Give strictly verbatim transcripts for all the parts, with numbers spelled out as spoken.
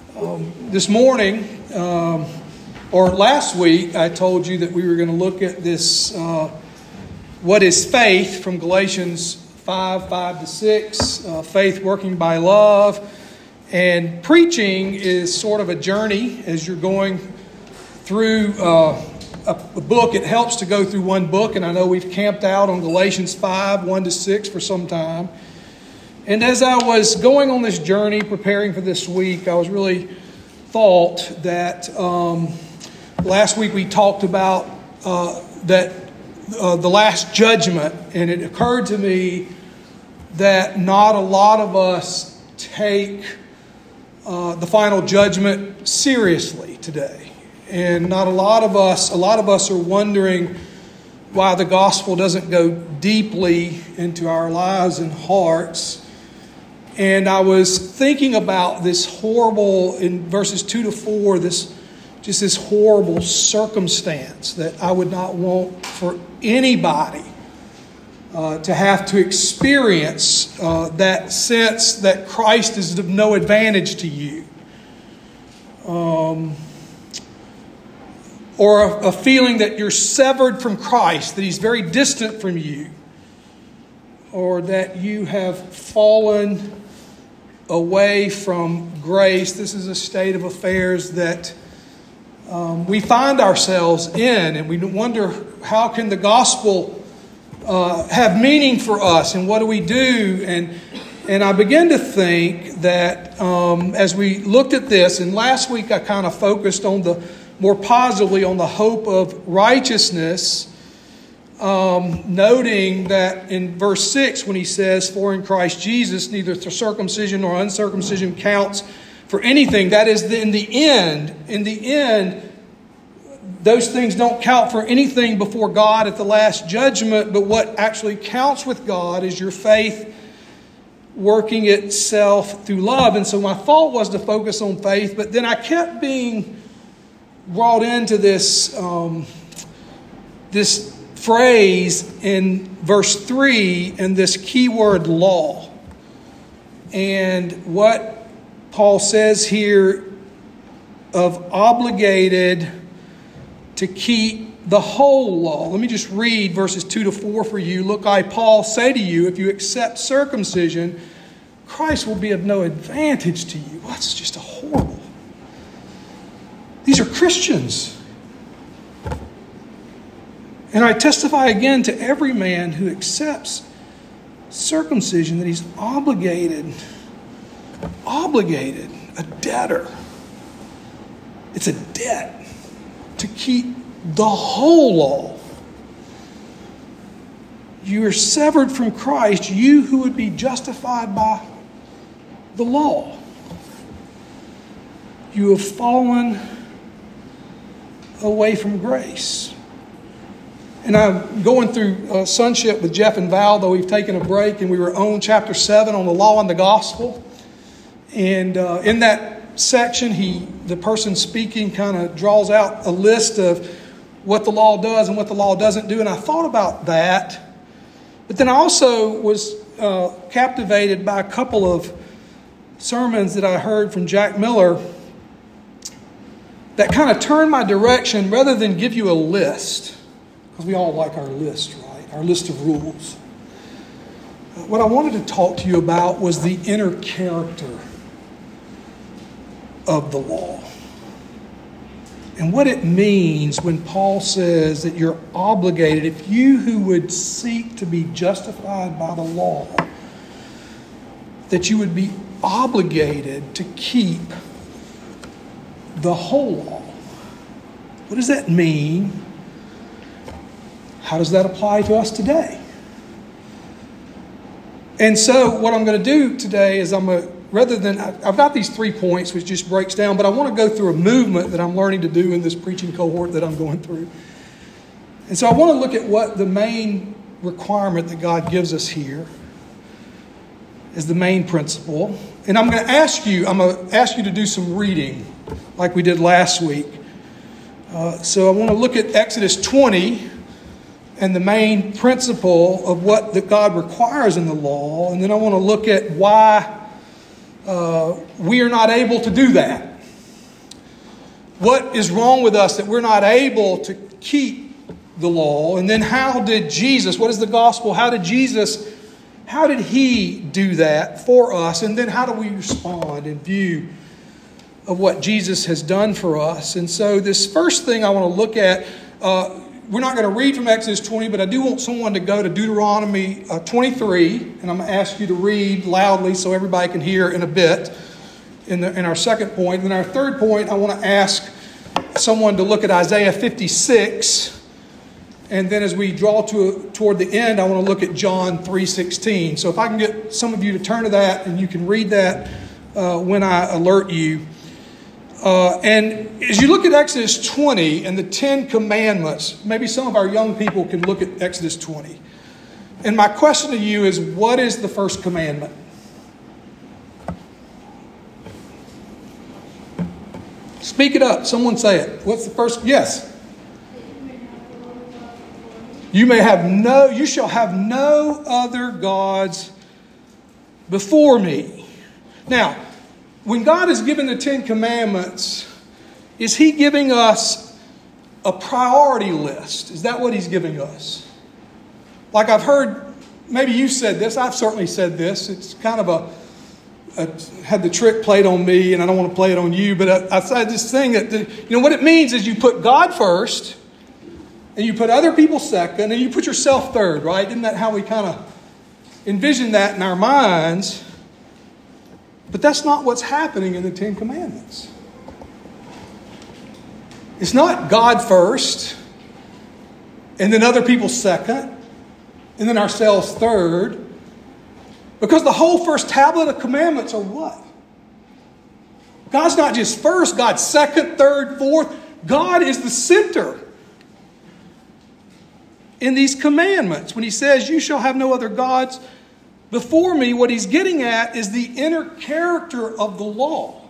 Um, this morning, um, or last week, I told you that we were going to look at this, uh, what is faith, from Galatians five, five to six, uh, faith working by love. And preaching is sort of a journey as you're going through uh, a, a book. It helps to go through one book, and I know we've camped out on Galatians five, one to six for some time. And as I was going on this journey, preparing for this week, I was really thought that um, last week we talked about uh, that uh, the last judgment, and it occurred to me that not a lot of us take uh, the final judgment seriously today. And not a lot of us, a lot of us are wondering why the gospel doesn't go deeply into our lives and hearts. And I was thinking about this horrible, in verses two to four, this just this horrible circumstance that I would not want for anybody uh, to have to experience, uh, that sense that Christ is of no advantage to you. Um, or a, a feeling that you're severed from Christ, that He's very distant from you. Or that you have fallen away from grace. This is a state of affairs that um, we find ourselves in, and we wonder, how can the gospel uh, have meaning for us, and what do we do? And and I began to think that um, as we looked at this, and last week I kind of focused on the more positively on the hope of righteousness. Um, noting that in verse six, when he says, "For in Christ Jesus, neither circumcision nor uncircumcision counts for anything." That is, in the end, in the end, those things don't count for anything before God at the last judgment. But what actually counts with God is your faith working itself through love. And so my thought was to focus on faith, but then I kept being brought into this, um, this phrase in verse three, and this key word law. And what Paul says here of obligated to keep the whole law. Let me just read verses two to four for you. "Look, I, Paul, say to you, if you accept circumcision, Christ will be of no advantage to you." Well, that's just a horrible. These are Christians. "And I testify again to every man who accepts circumcision that he's obligated, obligated, a debtor. It's a debt to keep the whole law. You are severed from Christ, you who would be justified by the law. You have fallen away from grace." And I'm going through uh, Sonship with Jeff and Val, though we've taken a break, and we were on chapter seven on the law and the gospel. And uh, in that section, he, the person speaking kind of draws out a list of what the law does and what the law doesn't do. And I thought about that. But then I also was uh, captivated by a couple of sermons that I heard from Jack Miller that kind of turned my direction rather than give you a list. Because we all like our list, right? Our list of rules. What I wanted to talk to you about was the inner character of the law. And what it means when Paul says that you're obligated, if you who would seek to be justified by the law, that you would be obligated to keep the whole law. What does that mean? How does that apply to us today? And so what I'm going to do today is I'm going to, rather than, I've got these three points which just breaks down, but I want to go through a movement that I'm learning to do in this preaching cohort that I'm going through. And so I want to look at what the main requirement that God gives us here is, the main principle. And I'm going to ask you, I'm going to ask you to do some reading like we did last week. Uh, so I want to look at Exodus twenty and the main principle of what that God requires in the law. And then I want to look at why uh, we are not able to do that. what is wrong with us that we're not able to keep the law? And then how did Jesus, what is the gospel? How did Jesus, how did he do that for us? And then how do we respond in view of what Jesus has done for us? And so this first thing I want to look at, uh, we're not going to read from Exodus twenty, but I do want someone to go to Deuteronomy uh, twenty-three, and I'm going to ask you to read loudly so everybody can hear in a bit in, the, in our second point. And then our third point, I want to ask someone to look at Isaiah fifty-six, and then as we draw to toward the end, I want to look at John three sixteen. So if I can get some of you to turn to that, and you can read that uh, when I alert you. Uh, and as you look at Exodus twenty and the Ten Commandments, maybe some of our young people can look at Exodus twenty. And my question to you is, what is the first commandment? Speak it up. Someone say it. What's the first? Yes. You may have no, you shall have no other gods before me. Now, when God is giving the Ten Commandments, is he giving us a priority list? Is that what he's giving us? Like I've heard, maybe you said this, I've certainly said this. It's kind of a, a had the trick played on me, and I don't want to play it on you, but I, I said this thing that, the, you know, what it means is you put God first, and you put other people second, and you put yourself third, right? Isn't that how we kind of envision that in our minds? But that's not what's happening in the Ten Commandments. It's not God first, and then other people second, and then ourselves third. Because the whole first tablet of commandments are what? God's not just first, God's second, third, fourth. God is the center in these commandments. When he says, you shall have no other gods before me, what he's getting at is the inner character of the law.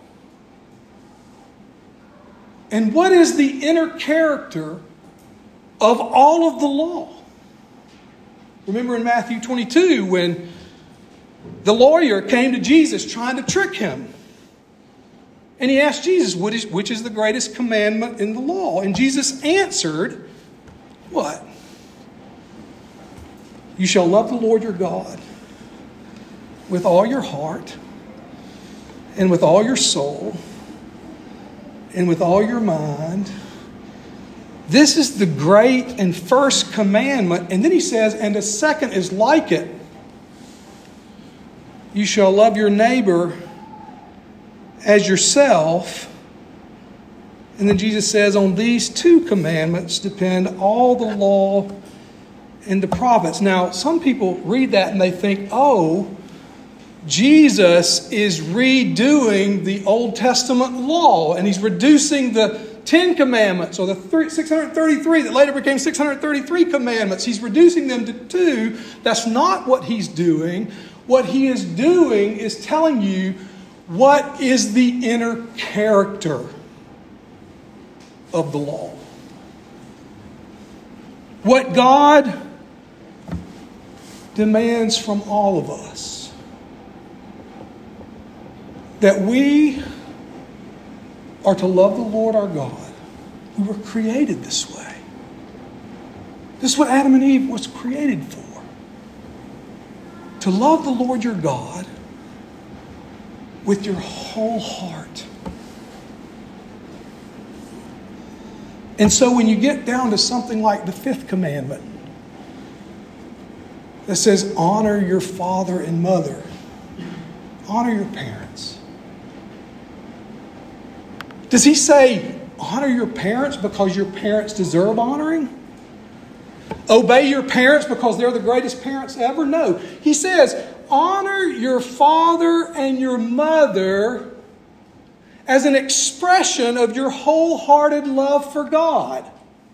And what is the inner character of all of the law? Remember in Matthew twenty-two when the lawyer came to Jesus trying to trick him. And he asked Jesus, what is, which is the greatest commandment in the law? And Jesus answered, what? You shall love the Lord your God with all your heart, and with all your soul, and with all your mind. This is the great and first commandment. And then he says, and the second is like it. You shall love your neighbor as yourself. And then Jesus says, on these two commandments depend all the law and the prophets. Now, some people read that and they think, oh, Jesus is redoing the Old Testament law, and he's reducing the Ten Commandments, or the six hundred thirty-three that later became six hundred thirty-three commandments. He's reducing them to two. That's not what he's doing. What he is doing is telling you what is the inner character of the law. What God demands from all of us. That we are to love the Lord our God. We were created this way. This is what Adam and Eve was created for. To love the Lord your God with your whole heart. And so when you get down to something like the fifth commandment that says, honor your father and mother, honor your parents. Does he say, honor your parents because your parents deserve honoring? Obey your parents because they're the greatest parents ever? No. He says, honor your father and your mother as an expression of your wholehearted love for God.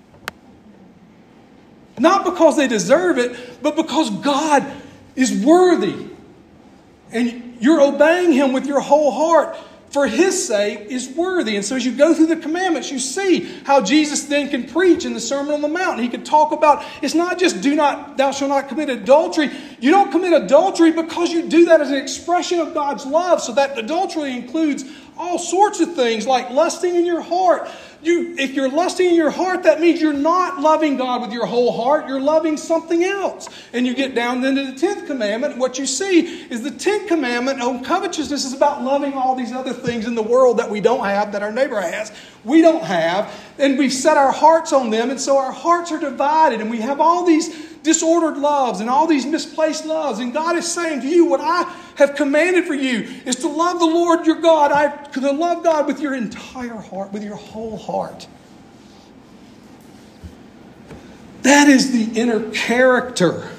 Not because they deserve it, but because God is worthy. And you're obeying him with your whole heart for his sake is worthy. And so as you go through the commandments, you see how Jesus then can preach in the Sermon on the Mount. He can talk about, it's not just do not, thou shalt not commit adultery. You don't commit adultery because you do that as an expression of God's love. So that adultery includes all sorts of things like lusting in your heart. You, if you're lusting in your heart, that means you're not loving God with your whole heart. You're loving something else. And you get down into the tenth commandment. And what you see is the tenth commandment on covetousness is about loving all these other things in the world that we don't have, that our neighbor has. We don't have. And we've set our hearts on them. And so our hearts are divided. And we have all these disordered loves and all these misplaced loves. And God is saying to you, what I have commanded for you is to love the Lord your God. I to love God with your entire heart, with your whole heart. That is the inner character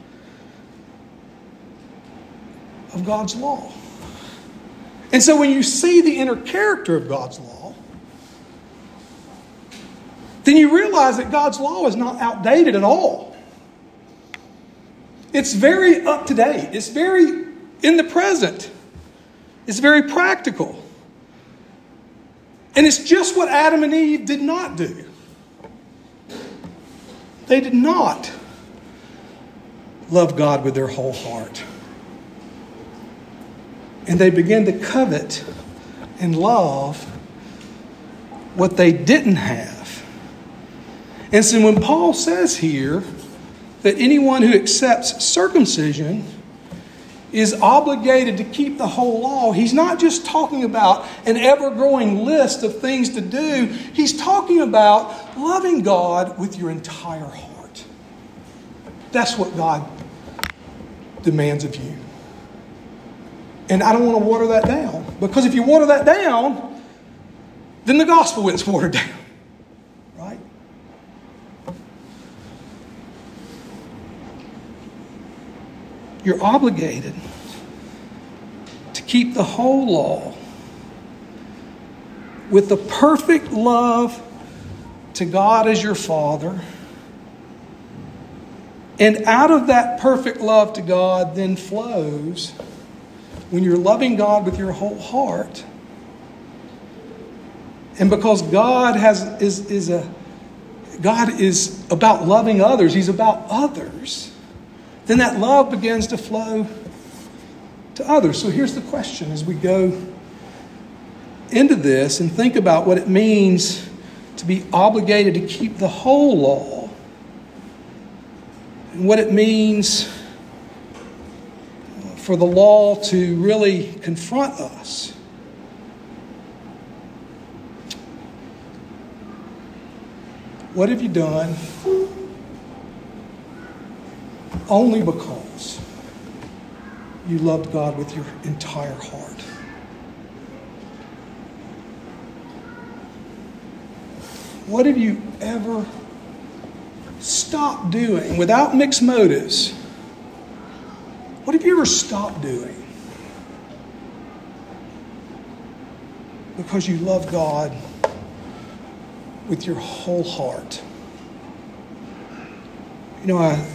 of God's law. And so when you see the inner character of God's law, then you realize that God's law is not outdated at all. It's very up to date. It's very in the present. It's very practical. And it's just what Adam and Eve did not do. They did not love God with their whole heart. And they began to covet and love what they didn't have. And so when Paul says here that anyone who accepts circumcision is obligated to keep the whole law, he's not just talking about an ever-growing list of things to do. He's talking about loving God with your entire heart. That's what God demands of you. And I don't want to water that down. Because if you water that down, then the gospel gets watered down. Right? You're obligated to keep the whole law with the perfect love to God as your Father. And out of that perfect love to God then flows, when you're loving God with your whole heart, and because God has is, is a God is about loving others, He's about others, then that love begins to flow to others. So here's the question as we go into this and think about what it means to be obligated to keep the whole law, and what it means for the law to really confront us. What have you done only because you loved God with your entire heart? What have you ever stopped doing without mixed motives? What have you ever stopped doing because you love God with your whole heart? You know, I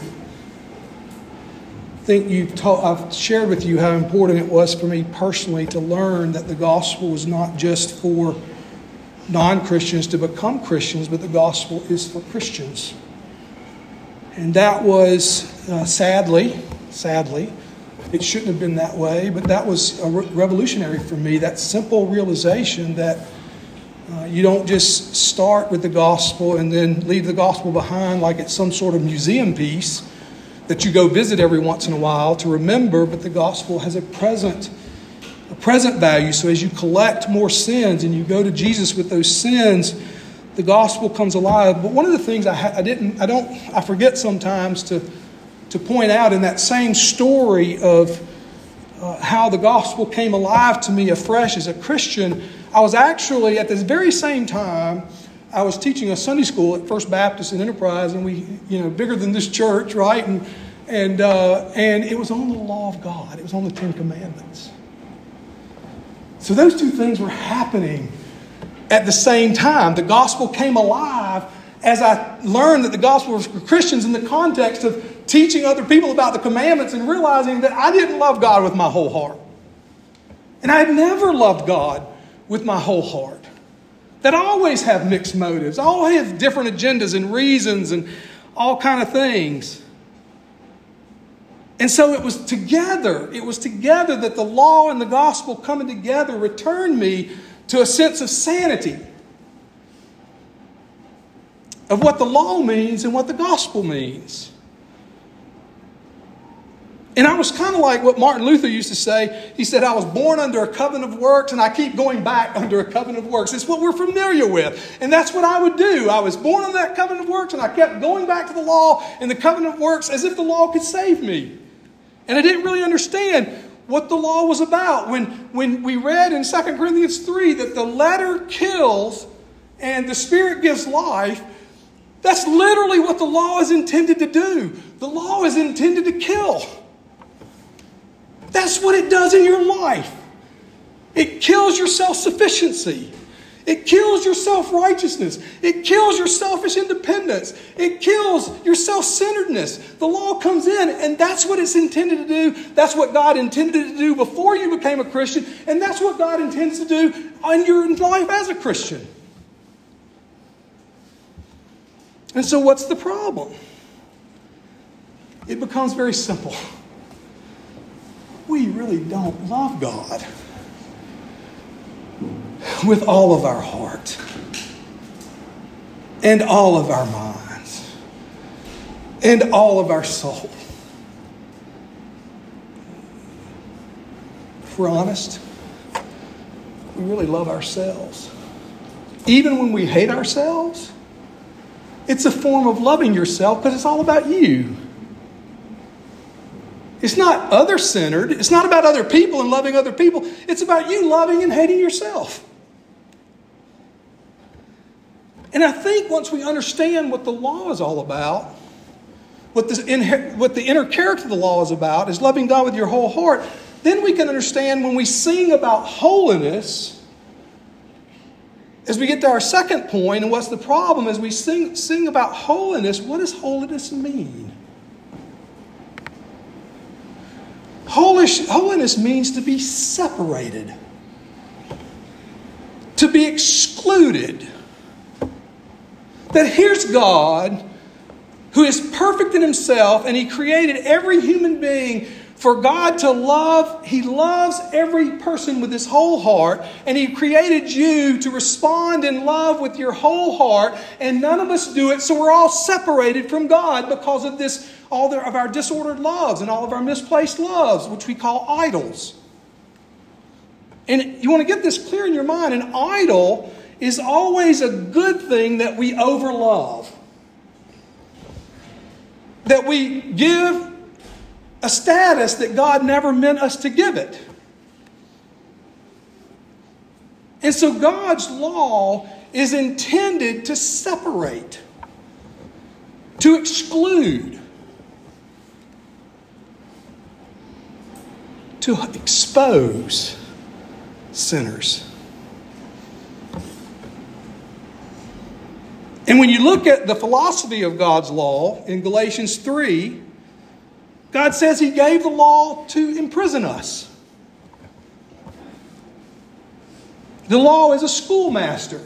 think you taught, I've shared with you how important it was for me personally to learn that the gospel was not just for non-Christians to become Christians, but the gospel is for Christians. And that was, uh, sadly, sadly, it shouldn't have been that way, but that was a re- revolutionary for me, that simple realization that uh, you don't just start with the gospel and then leave the gospel behind like it's some sort of museum piece that you go visit every once in a while to remember, but the gospel has a present a present value. So as you collect more sins and you go to Jesus with those sins, the gospel comes alive. But one of the things I, ha- I didn't, I don't, I forget sometimes to to point out in that same story of uh, how the gospel came alive to me afresh as a Christian, I was actually at this very same time, I was teaching a Sunday school at First Baptist in Enterprise, and we, you know, bigger than this church, right? And and uh, and it was on the law of God. It was on the Ten Commandments. So those two things were happening at the same time. The gospel came alive as I learned that the gospel was for Christians in the context of teaching other people about the commandments and realizing that I didn't love God with my whole heart. And I had never loved God with my whole heart. That I always have mixed motives. I always have different agendas and reasons and all kind of things. And so it was together, it was together that the law and the gospel coming together returned me to a sense of sanity of what the law means and what the gospel means. And I was kind of like what Martin Luther used to say. He said, I was born under a covenant of works and I keep going back under a covenant of works. It's what we're familiar with. And that's what I would do. I was born under that covenant of works and I kept going back to the law and the covenant of works as if the law could save me. And I didn't really understand what the law was about. When, when we read in Second Corinthians three that the letter kills and the Spirit gives life, that's literally what the law is intended to do. The law is intended to kill. That's what it does in your life. It kills your self-sufficiency. It kills your self-righteousness. It kills your selfish independence. It kills your self-centeredness. The law comes in, and that's what it's intended to do. That's what God intended to do before you became a Christian, and that's what God intends to do in your life as a Christian. And so what's the problem? It becomes very simple. We really don't love God with all of our heart and all of our minds and all of our soul. If we're honest, we really love ourselves. Even when we hate ourselves, it's a form of loving yourself because it's all about you. It's not other-centered. It's not about other people and loving other people. It's about you loving and hating yourself. And I think once we understand what the law is all about, what the, inher- what the inner character of the law is about, is loving God with your whole heart, then we can understand when we sing about holiness, as we get to our second point, and what's the problem, as we sing, sing about holiness, what does holiness mean? Holiness means to be separated, to be excluded. That here's God, who is perfect in himself, and he created every human being for God to love. He loves every person with his whole heart, and he created you to respond in love with your whole heart, and none of us do it, so we're all separated from God because of this, all of our disordered loves and all of our misplaced loves, which we call idols. And you want to get this clear in your mind, an idol is always a good thing that we overlove. That we give a status that God never meant us to give it. And so God's law is intended to separate, to exclude, to expose sinners. And when you look at the philosophy of God's law in Galatians three, God says he gave the law to imprison us. The law is a schoolmaster,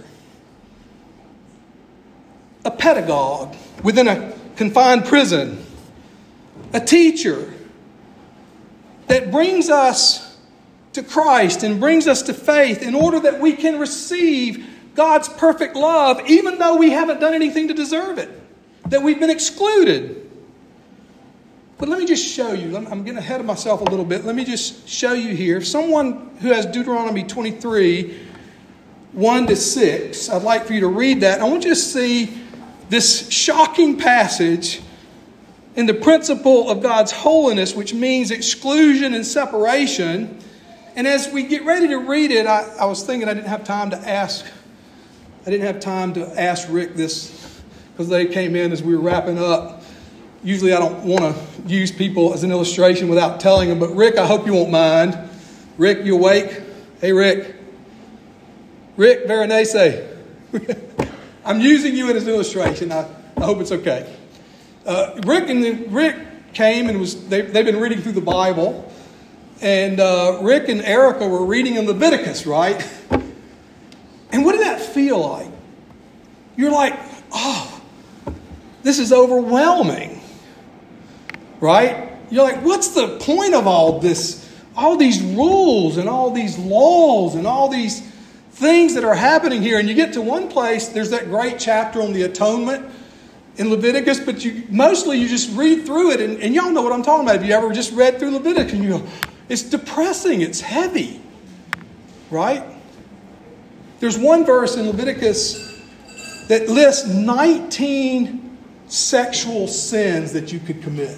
a pedagogue within a confined prison, a teacher that brings us to Christ and brings us to faith in order that we can receive God's perfect love, even though we haven't done anything to deserve it, that we've been excluded. But let me just show you. I'm getting ahead of myself a little bit. Let me just show you here. If someone who has Deuteronomy twenty-three, one to six, I'd like for you to read that. I want you to see this shocking passage in the principle of God's holiness, which means exclusion and separation. And as we get ready to read it, I, I was thinking I didn't have time to ask I didn't have time to ask Rick this because they came in as we were wrapping up. Usually I don't want to use people as an illustration without telling them, but Rick, I hope you won't mind. Rick, you awake? Hey, Rick. Rick Veronese. I'm using you as an illustration. I, I hope it's okay. Uh, Rick and the, Rick came and was they, they've been reading through the Bible. And uh, Rick and Erica were reading in Leviticus, right? And what did that feel like? You're like, oh, this is overwhelming, right? You're like, what's the point of all this? All these rules and all these laws and all these things that are happening here. And you get to one place, there's that great chapter on the atonement in Leviticus, but you mostly you just read through it, and, and y'all know what I'm talking about. If you ever just read through Leviticus, and you go, it's depressing, it's heavy, right? There's one verse in Leviticus that lists nineteen sexual sins that you could commit.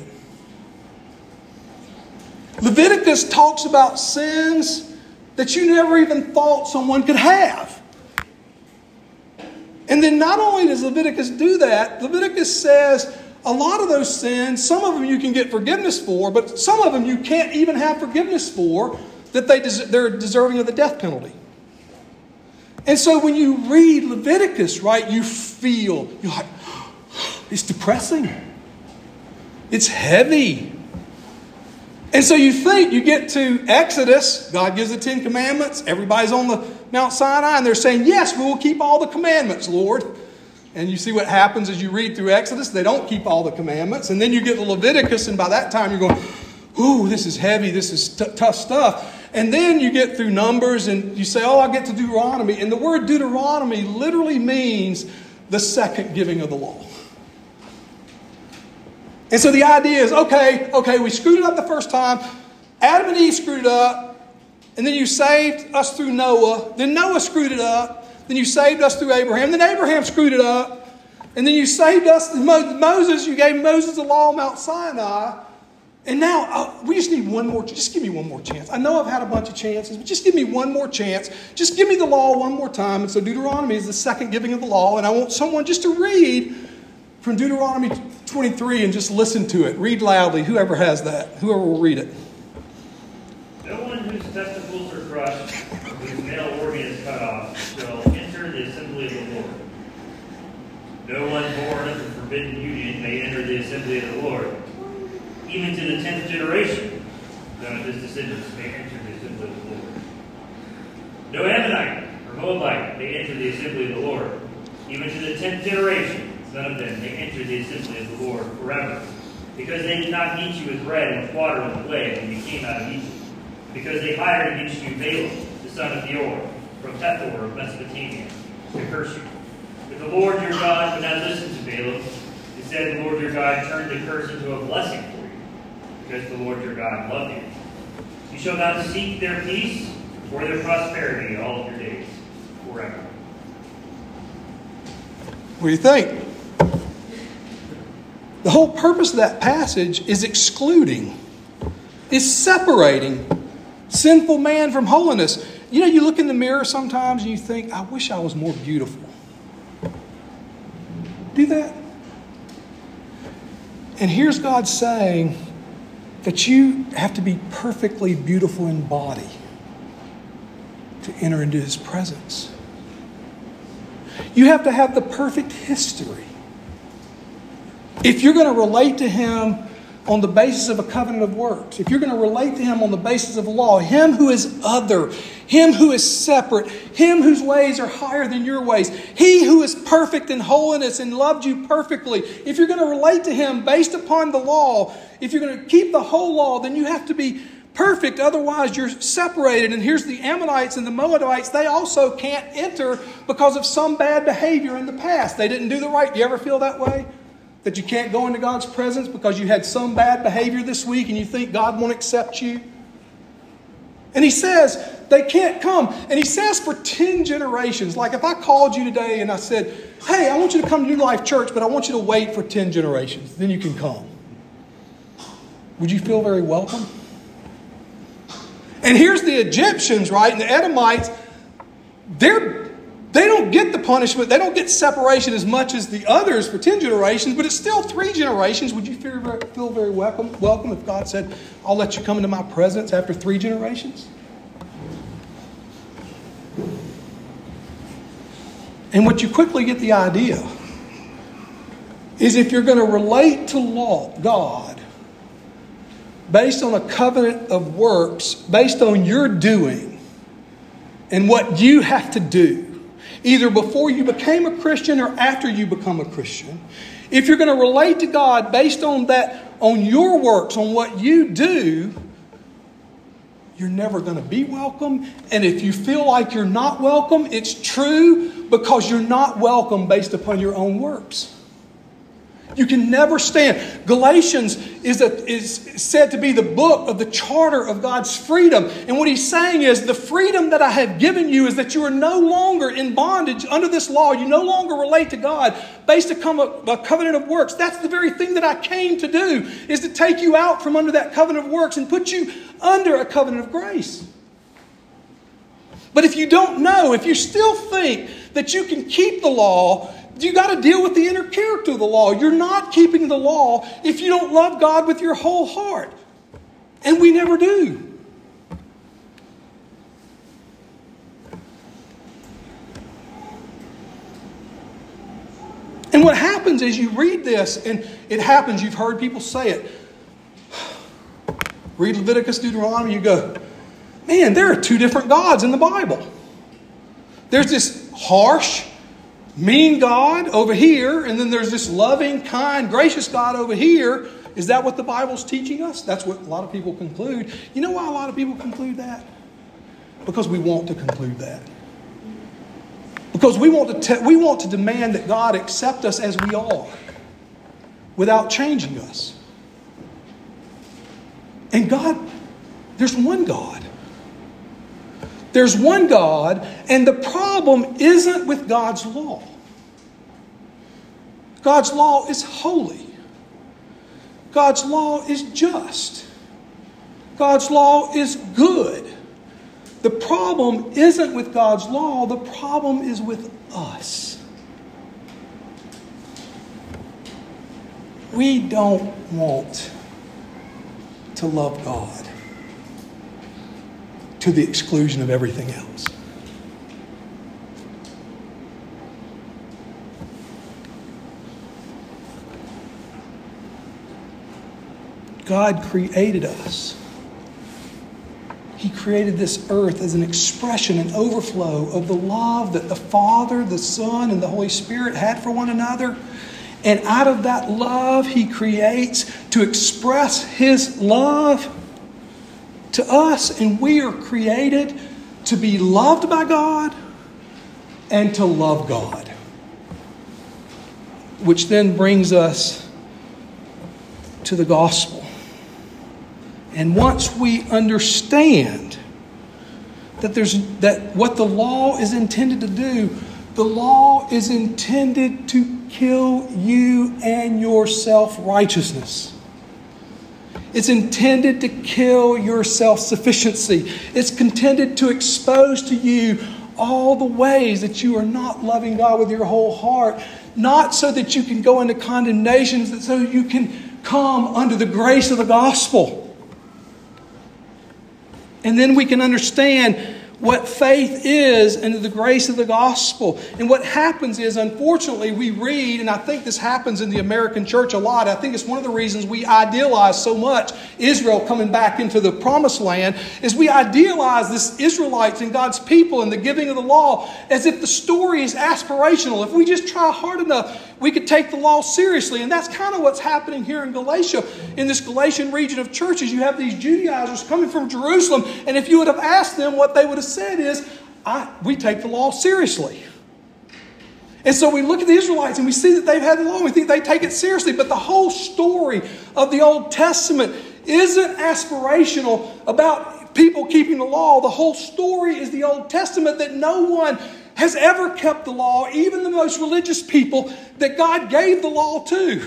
Leviticus talks about sins that you never even thought someone could have. And then not only does Leviticus do that, Leviticus says a lot of those sins, some of them you can get forgiveness for, but some of them you can't even have forgiveness for, that they des- they're deserving of the death penalty. And so when you read Leviticus, right, you feel, you're like, it's depressing. It's heavy. And so you think, you get to Exodus, God gives the Ten Commandments, everybody's on the Mount Sinai, and they're saying, yes, we will keep all the commandments, Lord. And you see what happens as you read through Exodus, they don't keep all the commandments. And then you get to Leviticus, and by that time you're going, ooh, this is heavy, this is t- tough stuff. And then you get through Numbers, and you say, oh, I'll get to Deuteronomy. And the word Deuteronomy literally means the second giving of the law. And so the idea is, okay, okay, we screwed it up the first time. Adam and Eve screwed it up. And then you saved us through Noah. Then Noah screwed it up. Then you saved us through Abraham. Then Abraham screwed it up. And then you saved us through Moses. You gave Moses the law on Mount Sinai. And now uh, we just need one more. Just give me one more chance. I know I've had a bunch of chances, but just give me one more chance. Just give me the law one more time. And so Deuteronomy is the second giving of the law. And I want someone just to read from Deuteronomy twenty-three and just listen to it. Read loudly. Whoever has that. Whoever will read it. No one whose testicles are crushed, whose male organ is cut off, shall enter the assembly of the Lord. No one born of the forbidden union may enter the assembly of the Lord. Even to the tenth generation, none of his descendants may enter the assembly of the Lord. No Ammonite or Moabite may enter the assembly of the Lord. Even to the tenth generation, none of them may enter the assembly of the Lord forever. Because they did not meet you with bread and with water on the way when you came out of Egypt. Because they hired against you Balaam, the son of Beor, from Pethor of Mesopotamia, to curse you. But the Lord your God would not listen to Balaam. Instead, the Lord your God turned the curse into a blessing for you, because the Lord your God loved you. You shall not seek their peace or their prosperity all of your days, forever. What do you think? The whole purpose of that passage is excluding, is separating sinful man from holiness. You know, you look in the mirror sometimes and you think, I wish I was more beautiful. Do that. And here's God saying that you have to be perfectly beautiful in body to enter into His presence. You have to have the perfect history. If you're going to relate to Him on the basis of a covenant of works, if you're going to relate to Him on the basis of law, Him who is other, Him who is separate, Him whose ways are higher than your ways, He who is perfect in holiness and loved you perfectly, if you're going to relate to Him based upon the law, if you're going to keep the whole law, then you have to be perfect. Otherwise, you're separated. And here's the Ammonites and the Moabites. They also can't enter because of some bad behavior in the past. They didn't do the right. Do you ever feel that way? That you can't go into God's presence because you had some bad behavior this week and you think God won't accept you? And He says they can't come. And He says for ten generations. Like if I called you today and I said, hey, I want you to come to New Life Church, but I want you to wait for ten generations. Then you can come. Would you feel very welcome? And here's the Egyptians, right? And the Edomites, they're, they don't get the punishment. They don't get separation as much as the others for ten generations, but it's still three generations. Would you feel, feel very welcome, welcome if God said, I'll let you come into my presence after three generations? And what you quickly get the idea is if you're going to relate to law, God, based on a covenant of works, based on your doing and what you have to do, either before you became a Christian or after you become a Christian, If you're going to relate to God based on that, on your works, on what you do, you're never going to be welcome. And if you feel like you're not welcome, it's true because you're not welcome based upon your own works. You can never stand. Galatians is, a, is said to be the book of the charter of God's freedom. And what he's saying is the freedom that I have given you is that you are no longer in bondage under this law. You no longer relate to God based upon a, a covenant of works. That's the very thing that I came to do, is to take you out from under that covenant of works and put you under a covenant of grace. But if you don't know, if you still think that you can keep the law, you got to deal with the inner character of the law. You're not keeping the law if you don't love God with your whole heart. And we never do. And what happens is you read this, and it happens, you've heard people say it. Read Leviticus, Deuteronomy, you go, man, there are two different gods in the Bible. There's this harsh, mean God over here, and then there's this loving, kind, gracious God over here. Is that what the Bible's teaching us? That's what a lot of people conclude. You know why a lot of people conclude that? Because we want to conclude that. Because we want to te- we want to demand that God accept us as we are without changing us. And God, there's one God. There's one God, and the problem isn't with God's law. God's law is holy. God's law is just. God's law is good. The problem isn't with God's law. The problem is with us. We don't want to love God to the exclusion of everything else. God created us. He created this earth as an expression, an overflow of the love that the Father, the Son, and the Holy Spirit had for one another. And out of that love, He creates to express His love to us. And we are created to be loved by God and to love God. Which then brings us to the gospel. And once we understand that there's that what the law is intended to do, the law is intended to kill you and your self-righteousness. It's intended to kill your self-sufficiency. It's intended to expose to you all the ways that you are not loving God with your whole heart, not so that you can go into condemnation, but so you can come under the grace of the gospel. And then we can understand what faith is and the grace of the gospel. And what happens is, unfortunately, we read, and I think this happens in the American church a lot. I think it's one of the reasons we idealize so much Israel coming back into the promised land, is we idealize this Israelites and God's people and the giving of the law as if the story is aspirational. If we just try hard enough, we could take the law seriously. And that's kind of what's happening here in Galatia. In this Galatian region of churches, you have these Judaizers coming from Jerusalem. And if you would have asked them, what they would have said is, I, we take the law seriously. And so we look at the Israelites and we see that they've had the law and we think they take it seriously. But the whole story of the Old Testament isn't aspirational about people keeping the law. The whole story is the Old Testament, that no one has ever kept the law, even the most religious people that God gave the law to.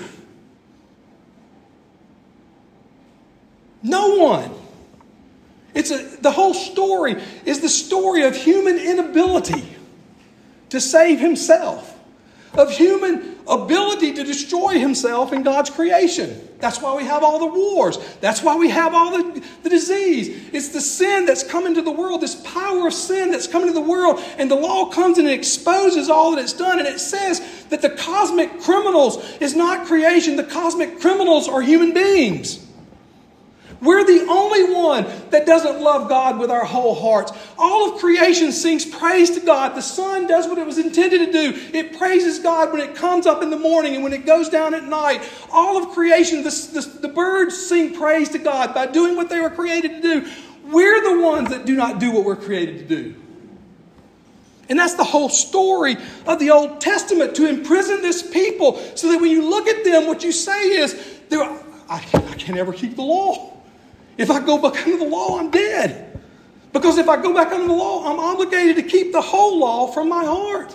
No one. It's a, the whole story is the story of human inability to save himself, of human ability to destroy himself in God's creation. That's why we have all the wars. That's why we have all the, the disease. It's the sin that's come into the world, this power of sin that's come into the world. And the law comes and it exposes all that it's done. And it says that the cosmic criminals is not creation. The cosmic criminals are human beings. We're the only one that doesn't love God with our whole hearts. All of creation sings praise to God. The sun does what it was intended to do. It praises God when it comes up in the morning and when it goes down at night. All of creation, the, the, the birds sing praise to God by doing what they were created to do. We're the ones that do not do what we're created to do. And that's the whole story of the Old Testament, to imprison this people so that when you look at them, what you say is, I can't, I can't ever keep the law. If I go back under the law, I'm dead. Because if I go back under the law, I'm obligated to keep the whole law from my heart.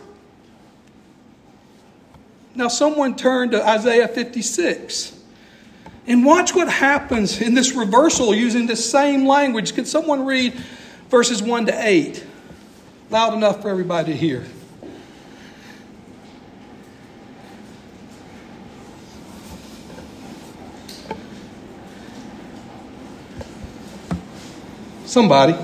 Now someone turn to Isaiah fifty-six. And watch what happens in this reversal using the same language. Can someone read verses one to eight? Loud enough for everybody to hear. Somebody.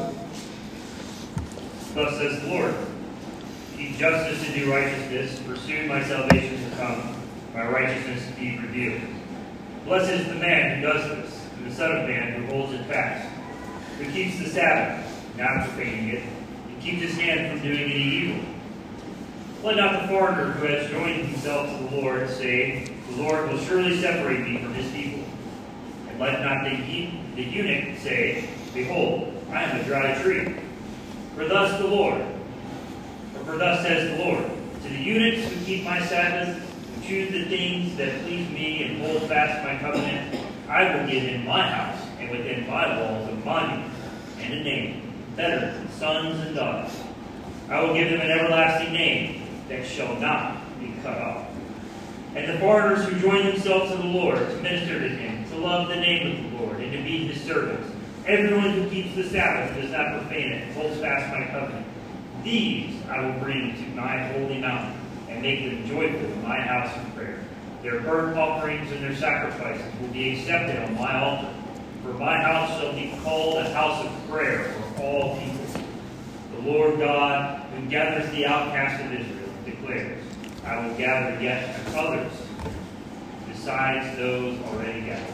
Thus says the Lord, keep justice and do righteousness, pursue my salvation to come, my righteousness to be revealed. Blessed is the man who does this, and the Son of Man who holds it fast, who keeps the Sabbath, not profaning it, and keeps his hand from doing any evil. Let not the foreigner who has joined himself to the Lord say, the Lord will surely separate me from his people. And let not the, the eunuch say, behold, I am a dry tree. For thus the Lord, or for thus says the Lord, to the eunuchs who keep my Sabbath, who choose the things that please me and hold fast my covenant, I will give in my house and within my walls a monument and a name, better than sons and daughters. I will give them an everlasting name that shall not be cut off. And the foreigners who join themselves to the Lord, to minister to him, to love the name of the Lord, and to be his servants, everyone who keeps the Sabbath does not profane it, holds fast my covenant. These I will bring to my holy mountain, and make them joyful in my house of prayer. Their burnt offerings and their sacrifices will be accepted on my altar. For my house shall be called a house of prayer for all people. The Lord God, who gathers the outcasts of Israel, declares, I will gather yet others besides those already gathered.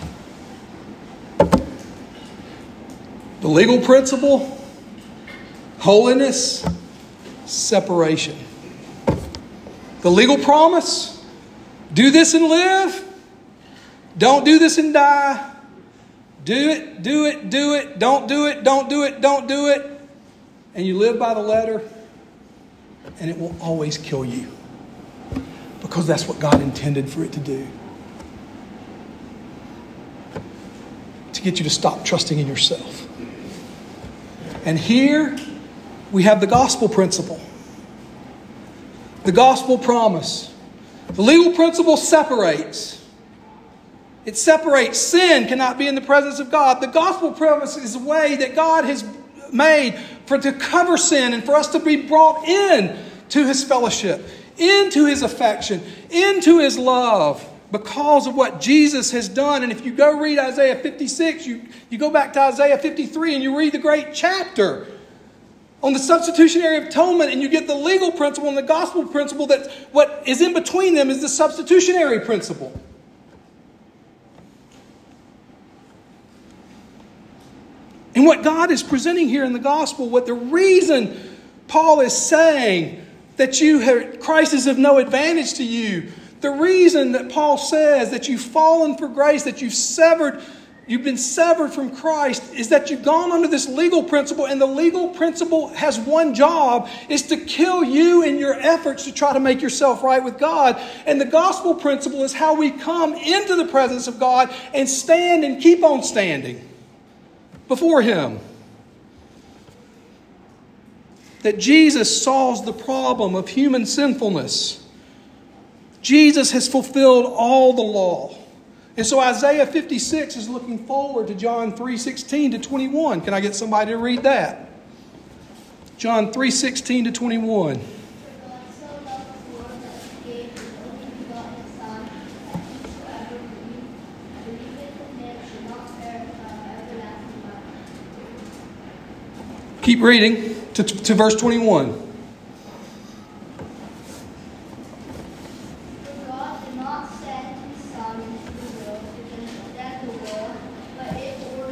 The legal principle, holiness, separation. The legal promise, do this and live. Don't do this and die. Do it, do it, do it. Don't do it, don't do it, don't do it. And you live by the letter, and it will always kill you. Because that's what God intended for it to do. To get you to stop trusting in yourself. And here we have the gospel principle. The gospel promise. The legal principle separates. It separates. Sin cannot be in the presence of God. The gospel promise is a way that God has made for to cover sin and for us to be brought in to his fellowship, into his affection, into his love because of what Jesus has done. And if you go read Isaiah fifty-six, you, you go back to Isaiah fifty-three and you read the great chapter on the substitutionary atonement, and you get the legal principle and the gospel principle, that what is in between them is the substitutionary principle. And what God is presenting here in the gospel, what the reason Paul is saying that you have, Christ is of no advantage to you, the reason that Paul says that you've fallen for grace, that you've severed, you've been severed from Christ, is that you've gone under this legal principle, and the legal principle has one job, is to kill you in your efforts to try to make yourself right with God. And the gospel principle is how we come into the presence of God and stand and keep on standing before him. That Jesus solves the problem of human sinfulness. Jesus has fulfilled all the law. And so Isaiah fifty-six is looking forward to John three sixteen to twenty-one. Can I get somebody to read that? John three sixteen to twenty-one. Keep reading to, to verse twenty-one. God did not send his Son into the world to condemn the world, but it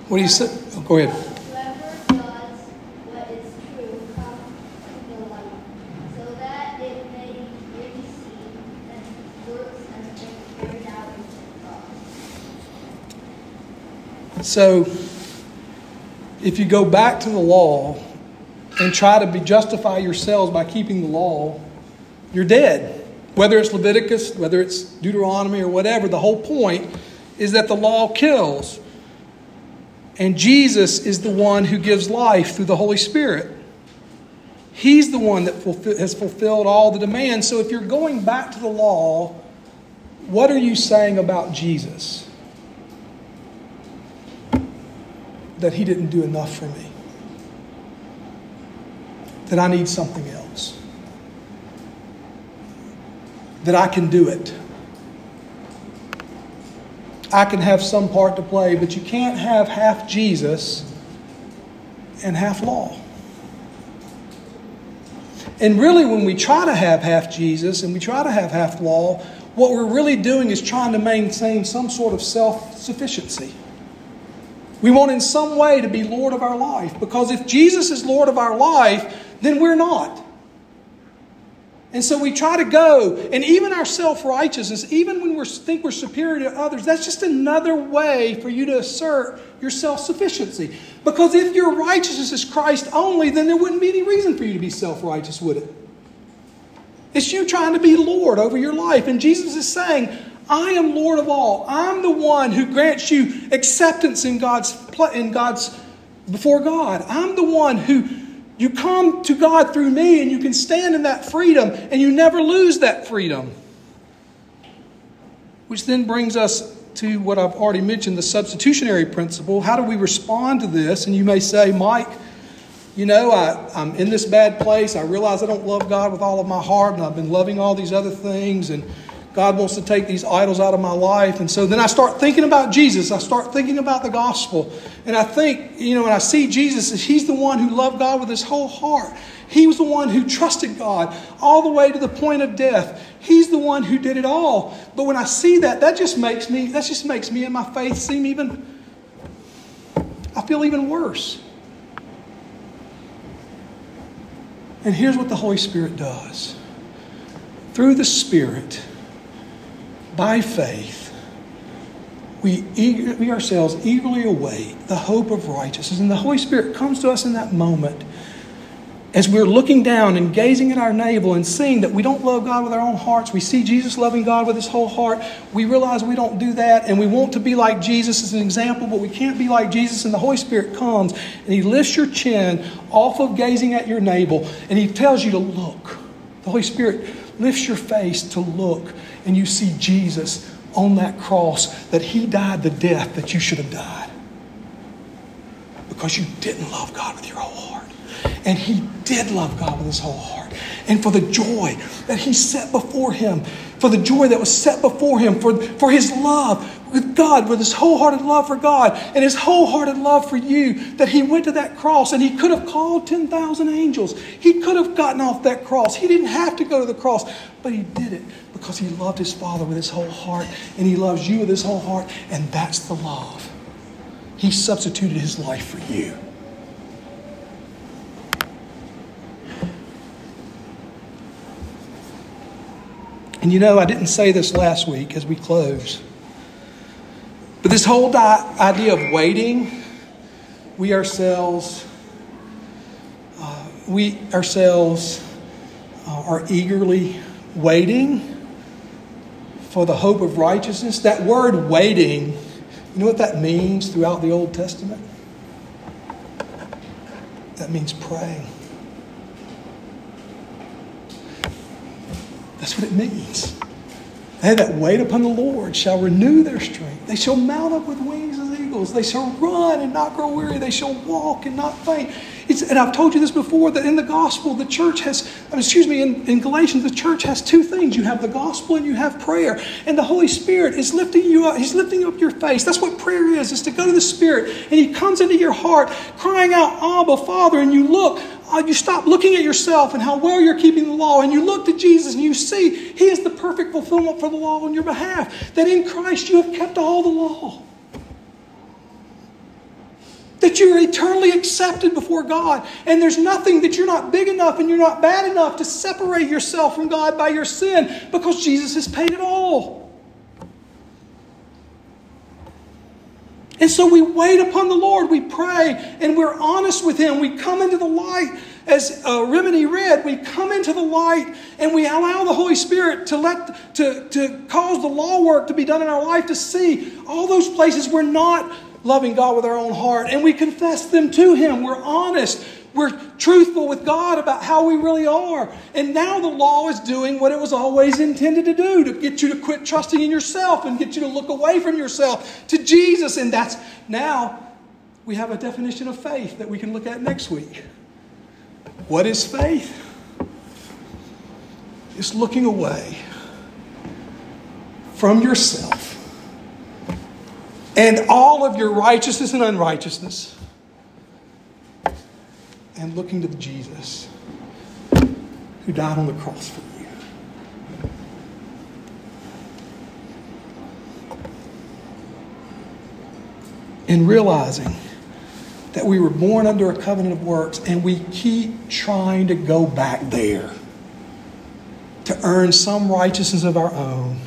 What do you say? Oh, go ahead. Whoever does what is true comes to the light, so that it may be seen that works have been carried out in God. So, if you go back to the law and try to be justify yourselves by keeping the law, you're dead. Whether it's Leviticus, whether it's Deuteronomy or whatever, the whole point is that the law kills. And Jesus is the one who gives life through the Holy Spirit. He's the one that fulfill, has fulfilled all the demands. So if you're going back to the law, what are you saying about Jesus? That he didn't do enough for me. That I need something else. That I can do it. I can have some part to play, but you can't have half Jesus and half law. And really, when we try to have half Jesus and we try to have half law, what we're really doing is trying to maintain some sort of self-sufficiency. We want in some way to be Lord of our life, because if Jesus is Lord of our life, then we're not. And so we try to go, and even our self-righteousness, even when we think we're superior to others, that's just another way for you to assert your self-sufficiency. Because if your righteousness is Christ only, then there wouldn't be any reason for you to be self-righteous, would it? It's you trying to be Lord over your life. And Jesus is saying, I am Lord of all. I'm the one who grants you acceptance in God's, in God's, before God. I'm the one who... You come to God through me, and you can stand in that freedom, and you never lose that freedom. Which then brings us to what I've already mentioned, the substitutionary principle. How do we respond to this? And you may say, Mike, you know, I, I'm in this bad place. I realize I don't love God with all of my heart, and I've been loving all these other things, and God wants to take these idols out of my life. And so then I start thinking about Jesus. I start thinking about the gospel. And I think, you know, when I see Jesus, he's the one who loved God with his whole heart. He was the one who trusted God all the way to the point of death. He's the one who did it all. But when I see that, that just makes me, that just makes me and my faith seem even, I feel even worse. And here's what the Holy Spirit does. Through the Spirit, by faith, we, eager, we ourselves eagerly await the hope of righteousness. And the Holy Spirit comes to us in that moment as we're looking down and gazing at our navel and seeing that we don't love God with our own hearts. We see Jesus loving God with his whole heart. We realize we don't do that, and we want to be like Jesus as an example, but we can't be like Jesus. And the Holy Spirit comes and he lifts your chin off of gazing at your navel, and he tells you to look. The Holy Spirit lifts your face to look, and you see Jesus on that cross, that he died the death that you should have died. Because you didn't love God with your whole heart. And he did love God with his whole heart. And for the joy that he set before him, for the joy that was set before him, for, for his love with God, with his wholehearted love for God and his wholehearted love for you, that he went to that cross, and he could have called ten thousand angels. He could have gotten off that cross. He didn't have to go to the cross, but he did it because he loved his Father with his whole heart, and he loves you with his whole heart, and that's the love. He substituted his life for you. And you know, I didn't say this last week as we close, but this whole di- idea of waiting, we ourselves, uh, we ourselves uh, are eagerly waiting for the hope of righteousness. That word waiting, you know what that means throughout the Old Testament? That means praying. That's what it means. They that wait upon the Lord shall renew their strength. They shall mount up with wings as eagles. They shall run and not grow weary. They shall walk and not faint. It's, and I've told you this before, that in the gospel, the church has, excuse me, in, in Galatians, the church has two things. You have the gospel and you have prayer. And the Holy Spirit is lifting you up. He's lifting up your face. That's what prayer is, is to go to the Spirit. And he comes into your heart crying out, Abba, Father, and you look. Uh, you stop looking at yourself and how well you're keeping the law, and you look to Jesus and you see he is the perfect fulfillment for the law on your behalf. That in Christ you have kept all the law. that you're eternally accepted before God. And there's nothing that you're not big enough and you're not bad enough to separate yourself from God by your sin, because Jesus has paid it all. And so we wait upon the Lord, we pray, and we're honest with Him. We come into the light. As uh, Rimini read, we come into the light and we allow the Holy Spirit to let to, to cause the law work to be done in our life, to see all those places we're not loving God with our own heart. And we confess them to Him. We're honest. We're truthful with God about how we really are. And now the law is doing what it was always intended to do, to get you to quit trusting in yourself and get you to look away from yourself to Jesus. And that's now we have a definition of faith that we can look at next week. What is faith? It's looking away from yourself and all of your righteousness and unrighteousness, and looking to Jesus who died on the cross for you. And realizing that we were born under a covenant of works, and we keep trying to go back there to earn some righteousness of our own.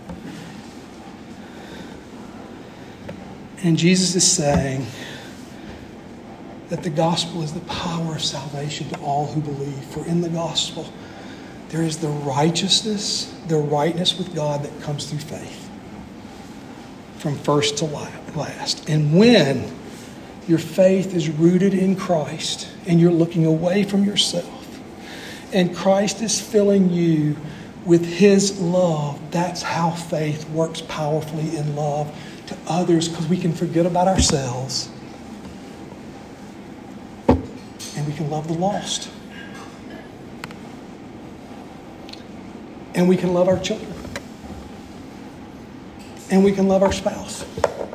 And Jesus is saying that the gospel is the power of salvation to all who believe. For in the gospel, there is the righteousness, the rightness with God that comes through faith, from first to last. And when your faith is rooted in Christ and you're looking away from yourself, and Christ is filling you with His love, that's how faith works powerfully in love to others, because we can forget about ourselves and we can love the lost. And we can love our children. And we can love our spouse.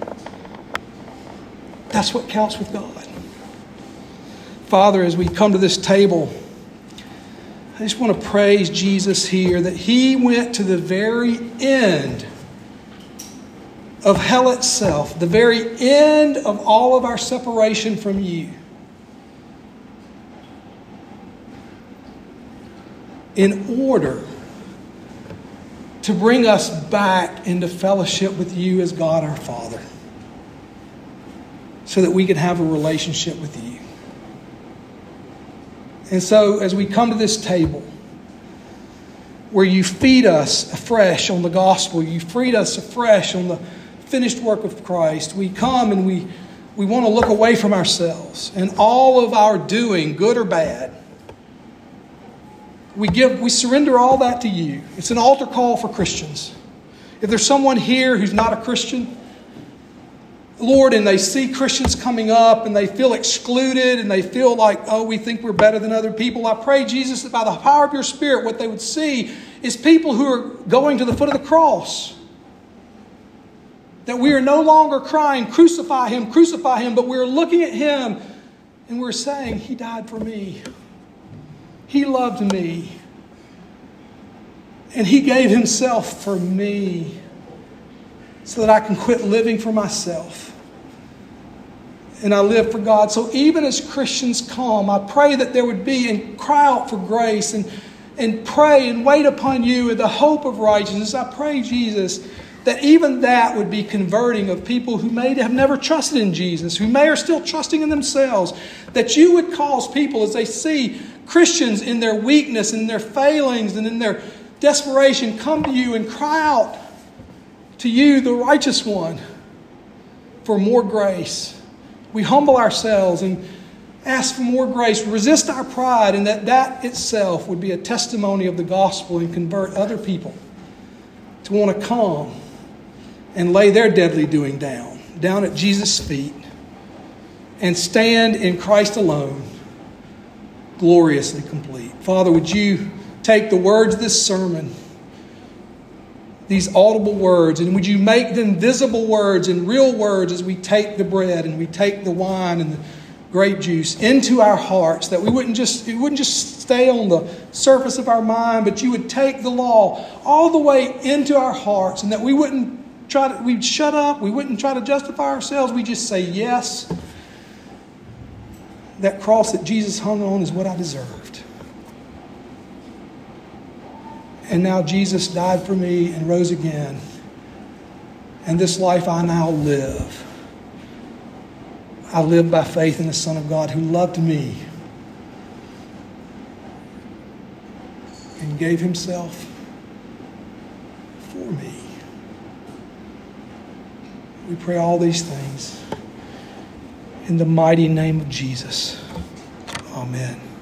That's what counts with God. Father, as we come to this table, I just want to praise Jesus here that He went to the very end of hell itself, the very end of all of our separation from You, in order to bring us back into fellowship with You as God our Father, so that we could have a relationship with You. And so as we come to this table, where You feed us afresh on the gospel, You feed us afresh on the finished work of Christ, we come and we, we want to look away from ourselves and all of our doing, good or bad. We give, we surrender all that to You. It's an altar call for Christians. If there's someone here who's not a Christian, Lord, and they see Christians coming up and they feel excluded and they feel like, oh, we think we're better than other people, I pray, Jesus, that by the power of Your Spirit, what they would see is people who are going to the foot of the cross. That we are no longer crying, crucify Him, crucify Him, but we're looking at Him and we're saying, He died for me. He loved me. And He gave Himself for me so that I can quit living for myself. And I live for God. So even as Christians come, I pray that there would be, and cry out for grace and, and pray and wait upon You in the hope of righteousness. I pray, Jesus, that even that would be converting of people who may have never trusted in Jesus, who may are still trusting in themselves. That You would cause people, as they see Christians in their weakness, in their failings, and in their desperation, come to You and cry out to You, the righteous one, for more grace. We humble ourselves and ask for more grace, resist our pride, and that that itself would be a testimony of the gospel and convert other people to want to come and lay their deadly doing down, down at Jesus' feet, and stand in Christ alone, gloriously complete. Father, would You take the words of this sermon, these audible words, and would You make them visible words and real words as we take the bread and we take the wine and the grape juice into our hearts, that we wouldn't just it wouldn't just stay on the surface of our mind, but You would take the law all the way into our hearts, and that we wouldn't try to we'd shut up, we wouldn't try to justify ourselves, we just say yes. that cross that Jesus hung on is what I deserved. And now Jesus died for me and rose again. And this life I now live, I live by faith in the Son of God who loved me and gave himself for me. We pray all these things in the mighty name of Jesus. Amen.